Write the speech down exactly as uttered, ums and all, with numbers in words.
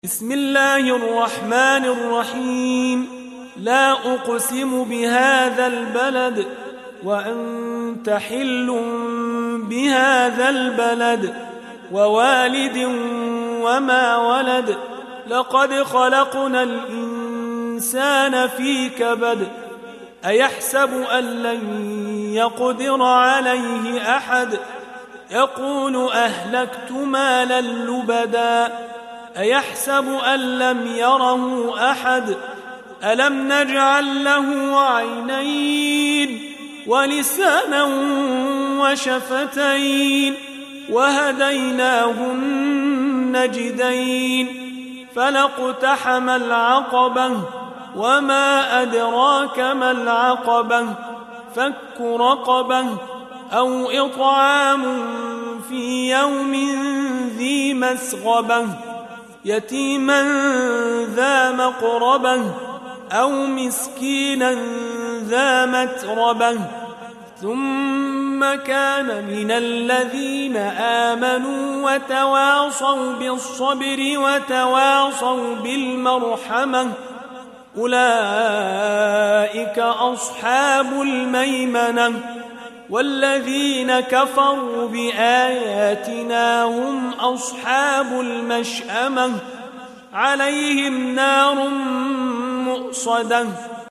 بسم الله الرحمن الرحيم. لا أقسم بهذا البلد وأنت حل بهذا البلد ووالد وما ولد. لقد خلقنا الإنسان في كبد. أيحسب أن لن يقدر عليه أحد. يقول أهلكت مالا لبدا. أيحسب أن لم يره أحد. ألم نجعل له عينين ولسانا وشفتين وهديناه النجدين. فلاقتحم العقبة وما أدراك ما العقبة. فك رقبة أو إطعام في يوم ذي مسغبة يتيما ذا مقربة أو مسكينا ذا متربة. ثم كان من الذين آمنوا وتواصوا بالصبر وتواصوا بالمرحمة. أولئك أصحاب الميمنة. والذين كفروا بآياتنا هم أصحاب المشأمة. عليهم نار مؤصدة